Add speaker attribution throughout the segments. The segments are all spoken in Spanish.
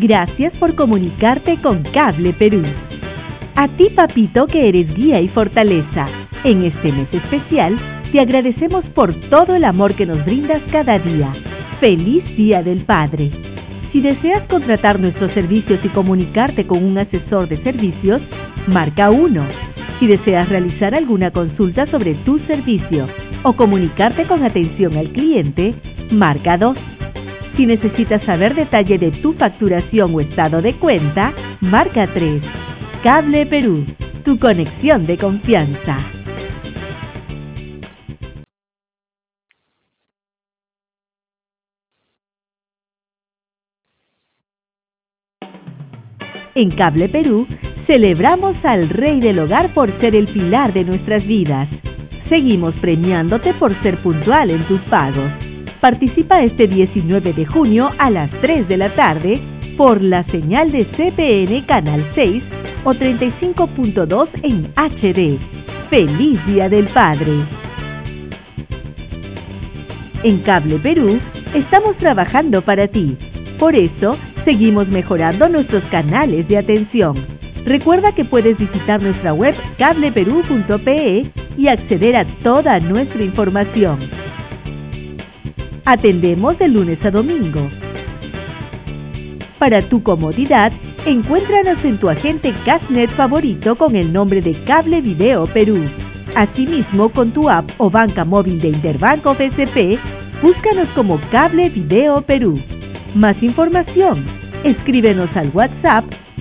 Speaker 1: Gracias por comunicarte con Cable Perú. A ti, papito, que eres guía y fortaleza. En este mes especial, te agradecemos por todo el amor que nos brindas cada día. ¡Feliz Día del Padre! Si deseas contratar nuestros servicios y comunicarte con un asesor de servicios, marca 1. Si deseas realizar alguna consulta sobre tu servicio o comunicarte con atención al cliente, marca 2. Si necesitas saber detalle de tu facturación o estado de cuenta, marca 3. Cable Perú, tu conexión de confianza. En Cable Perú, celebramos al Rey del Hogar por ser el pilar de nuestras vidas. Seguimos premiándote por ser puntual en tus pagos. Participa este 19 de junio a las 3 de la tarde por la señal de CPN Canal 6 o 35.2 en HD. ¡Feliz Día del Padre! En Cable Perú, estamos trabajando para ti. Por eso, seguimos mejorando nuestros canales de atención. Recuerda que puedes visitar nuestra web cableperú.pe y acceder a toda nuestra información. Atendemos de lunes a domingo. Para tu comodidad, encuéntranos en tu agente Cashnet favorito con el nombre de Cable Video Perú. Asimismo, con tu app o banca móvil de Interbanco BCP, búscanos como Cable Video Perú. Más información, escríbenos al WhatsApp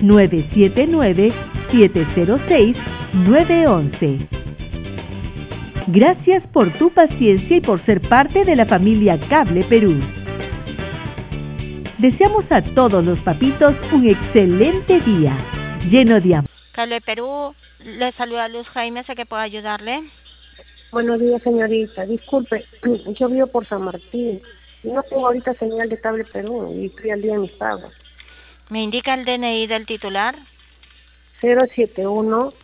Speaker 1: 979-706-911. Gracias por tu paciencia y por ser parte de la familia Cable Perú. Deseamos a todos los papitos un excelente día, lleno de amor.
Speaker 2: Cable Perú, le saluda Luz Jaime, sé que puedo ayudarle.
Speaker 3: Buenos días, señorita. Disculpe, yo vivo por San Martín. No tengo ahorita señal de Cable Perú y estoy al día de mis pagos.
Speaker 2: ¿Me indica el DNI del titular?
Speaker 3: 071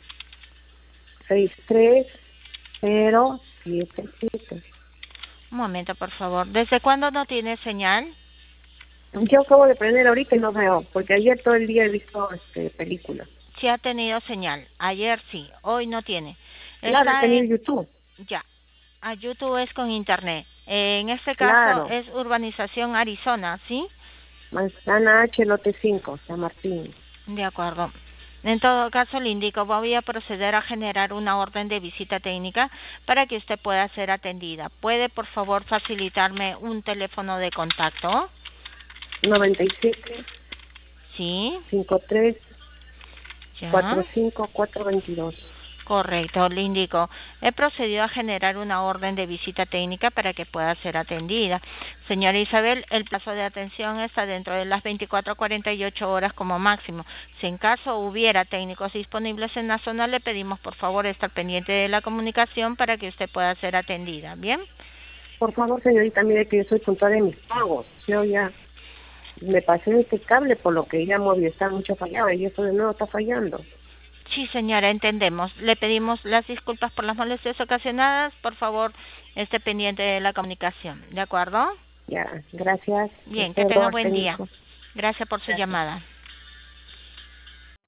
Speaker 3: 63077.
Speaker 2: Un momento, por favor. ¿Desde cuándo no tiene señal?
Speaker 3: Yo acabo de prender ahorita y no veo, porque ayer todo el día he visto películas.
Speaker 2: Sí ha tenido señal. Ayer sí, hoy no tiene.
Speaker 3: Claro, he tenido YouTube.
Speaker 2: Ya. A YouTube es con internet. En este
Speaker 3: Claro.
Speaker 2: caso es Urbanización Arizona, ¿sí?
Speaker 3: Manzana H, lote 5, San Martín.
Speaker 2: De acuerdo. En todo caso, le indico, voy a proceder a generar una orden de visita técnica para que usted pueda ser atendida. ¿Puede, por favor, facilitarme un teléfono de contacto?
Speaker 3: 97
Speaker 2: Sí.
Speaker 3: 53
Speaker 2: Ya.
Speaker 3: 45422.
Speaker 2: Correcto, le indico. He procedido a generar una orden de visita técnica para que pueda ser atendida. Señora Isabel, el plazo de atención está dentro de las 24 a 48 horas como máximo. Si en caso hubiera técnicos disponibles en la zona, le pedimos por favor estar pendiente de la comunicación para que usted pueda ser atendida. ¿Bien?
Speaker 3: Por favor, señorita, mire que yo soy puntual de mis pagos. Yo ya me pasé este cable por lo que ya Movistar mucho fallaba y eso de nuevo está fallando.
Speaker 2: Sí, señora, entendemos. Le pedimos las disculpas por las molestias ocasionadas. Por favor, esté pendiente de la comunicación. ¿De acuerdo?
Speaker 3: Ya, gracias.
Speaker 2: Bien, que tenga buen día. Gracias por su llamada.